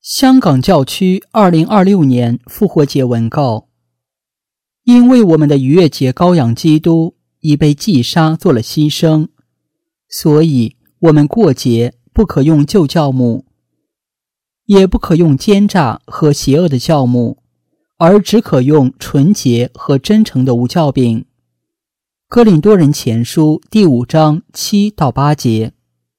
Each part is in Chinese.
香港教区2026年复活节文告：因为我们的逾越节羔羊基督已被祭杀做了牺牲，所以我们过节不可用旧酵母，也不可用奸诈和邪恶的酵母，而只可用纯洁和真诚的无酵饼。哥林多人前书第5章7到8节。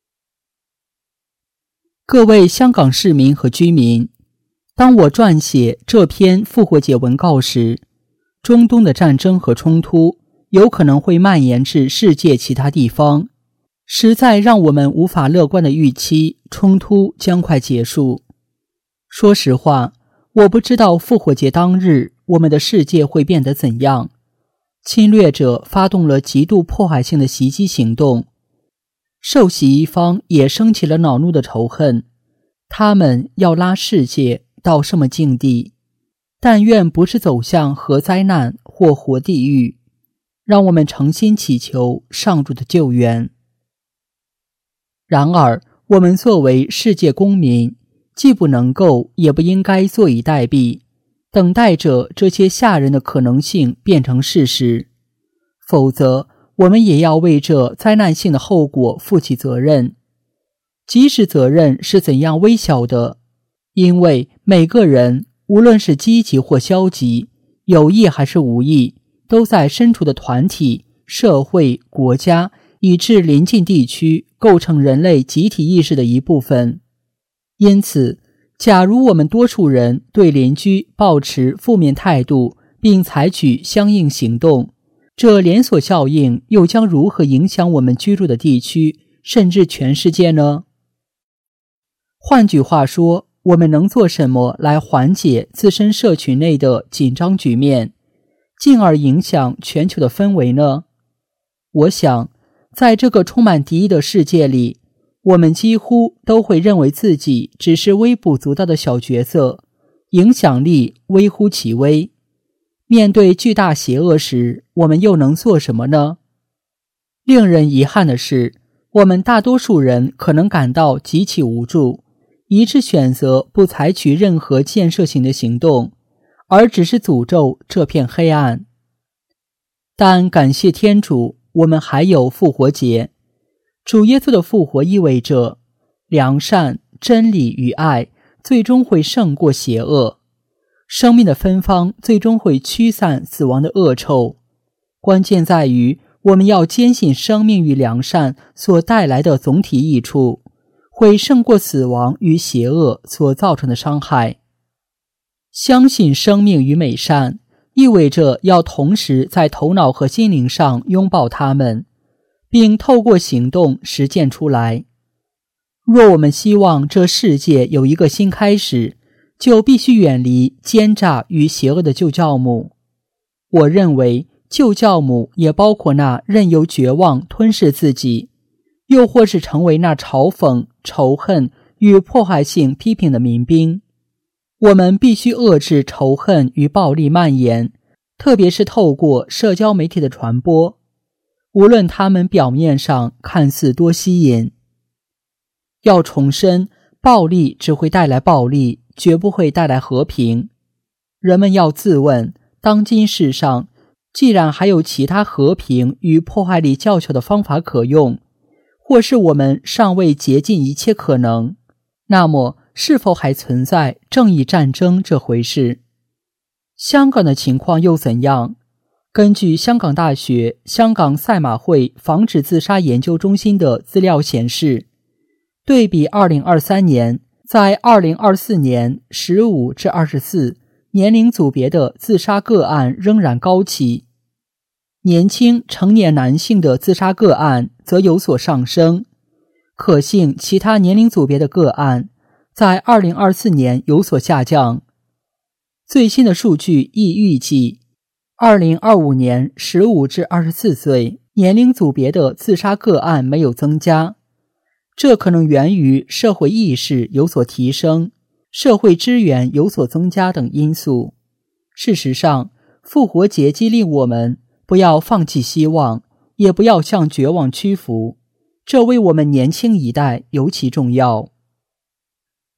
各位香港市民和居民，当我撰写这篇复活节文告时，中东的战争和冲突有可能会蔓延至世界其他地方，实在让我们无法乐观地预期冲突将快结束。说实话，我不知道复活节当日我们的世界会变得怎样。侵略者发动了极度破坏性的袭击行动，受袭一方也升起了恼怒的仇恨，他们要拉世界到什么境地？但愿不是走向核灾难或活地狱，让我们诚心祈求上主的救援。然而，我们作为世界公民，既不能够也不应该坐以待毙，等待着这些吓人的可能性变成事实，否则我们也要为这灾难性的后果负起责任。即使责任是怎样微小的，因为每个人无论是积极或消极，有意还是无意，都在身处的团体、社会、国家以至邻近地区构成人类集体意识的一部分。因此，假如我们多数人对邻居抱持负面态度并采取相应行动，这连锁效应又将如何影响我们居住的地区，甚至全世界呢？换句话说，我们能做什么来缓解自身社群内的紧张局面，进而影响全球的氛围呢？我想，在这个充满敌意的世界里，我们几乎都会认为自己只是微不足道的小角色，影响力微乎其微。面对巨大邪恶时，我们又能做什么呢？令人遗憾的是，我们大多数人可能感到极其无助，以致选择不采取任何建设性的行动，而只是诅咒这片黑暗。但感谢天主，我们还有复活节。主耶稣的复活意味着良善、真理与爱最终会胜过邪恶，生命的芬芳最终会驱散死亡的恶臭。关键在于我们要坚信生命与良善所带来的总体益处会胜过死亡与邪恶所造成的伤害。相信生命与美善意味着要同时在头脑和心灵上拥抱它们，并透过行动实践出来。若我们希望这世界有一个新开始，就必须远离奸诈与邪恶的旧酵母。我认为旧酵母也包括那任由绝望吞噬自己，又或是成为那嘲讽、仇恨与破坏性批评的民兵。我们必须遏制仇恨与暴力蔓延，特别是透过社交媒体的传播，无论它们表面上看似多吸引。要重申，暴力只会带来暴力，绝不会带来和平。人们要自问，当今世上既然还有其他和平与破坏力较小的方法可用，或是我们尚未竭尽一切可能，那么是否还存在正义战争这回事？香港的情况又怎样？根据香港大学香港赛马会防止自杀研究中心的资料显示，对比2023年，在2024年15至24年龄组别的自杀个案仍然高企，年轻成年男性的自杀个案则有所上升，可幸其他年龄组别的个案在2024年有所下降。最新的数据亦预计2025年15至24岁年龄组别的自杀个案没有增加，这可能源于社会意识有所提升、社会资源有所增加等因素。事实上，复活节激励我们不要放弃希望，也不要向绝望屈服，这为我们年轻一代尤其重要。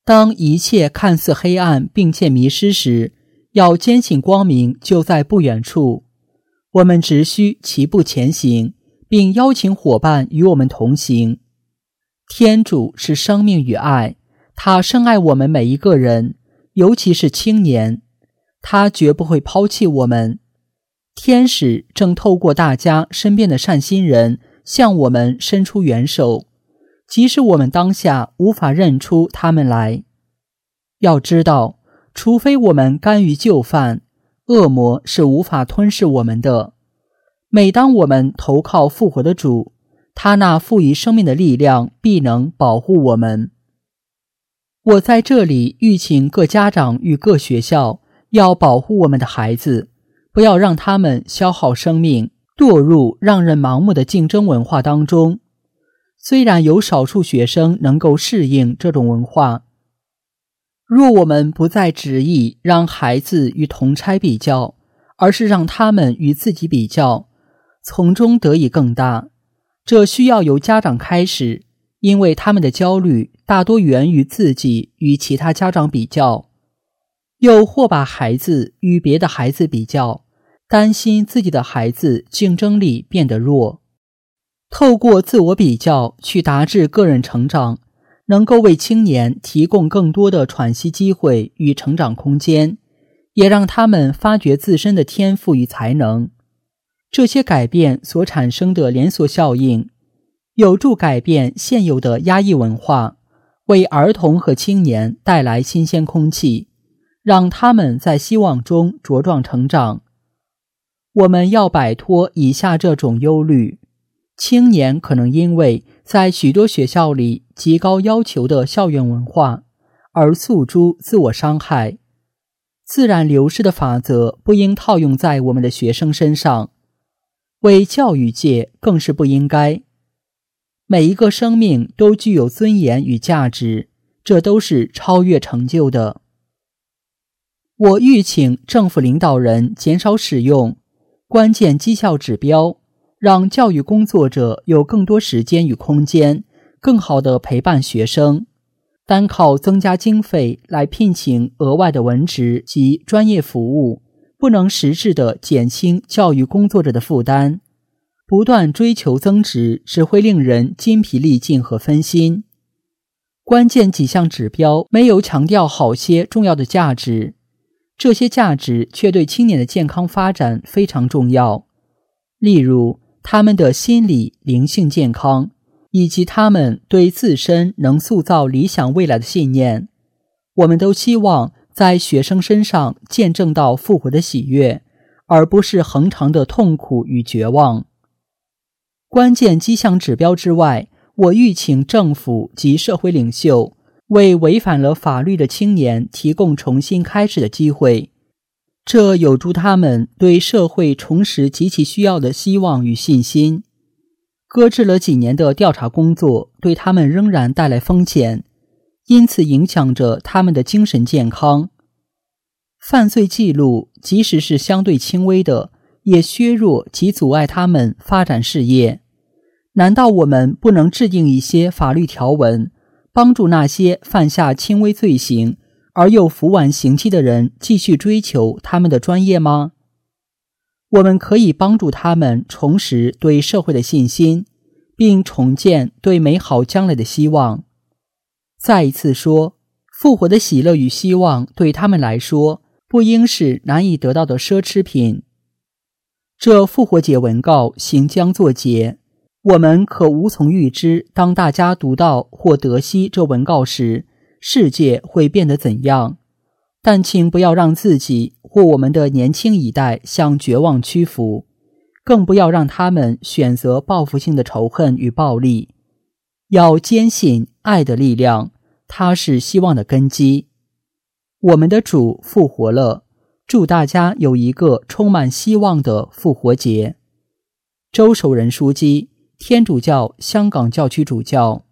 当一切看似黑暗并且迷失时，要坚信光明就在不远处。我们只需齐步前行，并邀请伙伴与我们同行。天主是生命与爱，他深爱我们每一个人，尤其是青年，他绝不会抛弃我们。天使正透过大家身边的善心人向我们伸出援手，即使我们当下无法认出他们来。要知道，除非我们甘于就范，恶魔是无法吞噬我们的。每当我们投靠复活的主，他那赋予生命的力量必能保护我们。我在这里吁请各家长与各学校要保护我们的孩子，不要让他们消耗生命，堕入让人盲目的竞争文化当中。虽然有少数学生能够适应这种文化，若我们不再执意让孩子与同差比较，而是让他们与自己比较，从中得以更大，这需要由家长开始，因为他们的焦虑大多源于自己与其他家长比较，又或把孩子与别的孩子比较，担心自己的孩子竞争力变得弱。透过自我比较去达至个人成长，能够为青年提供更多的喘息机会与成长空间，也让他们发掘自身的天赋与才能。这些改变所产生的连锁效应，有助改变现有的压抑文化，为儿童和青年带来新鲜空气，让他们在希望中茁壮成长。我们要摆脱以下这种忧虑：青年可能因为在许多学校里极高要求的校园文化而诉诸自我伤害。自然流失的法则不应套用在我们的学生身上，为教育界更是不应该。每一个生命都具有尊严与价值，这都是超越成就的。我吁请政府领导人减少使用关键绩效指标，让教育工作者有更多时间与空间，更好地陪伴学生。单靠增加经费来聘请额外的文职及专业服务，不能实质地减轻教育工作者的负担。不断追求增值只会令人筋疲力尽和分心。关键几项指标没有强调好些重要的价值，这些价值却对青年的健康发展非常重要。例如，他们的心理、灵性健康，以及他们对自身能塑造理想未来的信念。我们都希望在学生身上见证到复活的喜悦，而不是恒长的痛苦与绝望。关键绩效指标之外，我吁请政府及社会领袖为违反了法律的青年提供重新开始的机会，这有助他们对社会重拾极其需要的希望与信心。搁置了几年的调查工作对他们仍然带来风险，因此影响着他们的精神健康。犯罪记录即使是相对轻微的，也削弱及阻碍他们发展事业。难道我们不能制定一些法律条文，帮助那些犯下轻微罪行而又服完刑期的人继续追求他们的专业吗？我们可以帮助他们重拾对社会的信心，并重建对美好将来的希望。再一次说，复活的喜乐与希望对他们来说不应是难以得到的奢侈品。这复活节文告行将作结，我们可无从预知当大家读到或得悉这文告时，世界会变得怎样。但请不要让自己或我们的年轻一代向绝望屈服，更不要让他们选择报复性的仇恨与暴力。要坚信爱的力量，它是希望的根基。我们的主复活了，祝大家有一个充满希望的复活节。周守仁书记，天主教香港教区主教。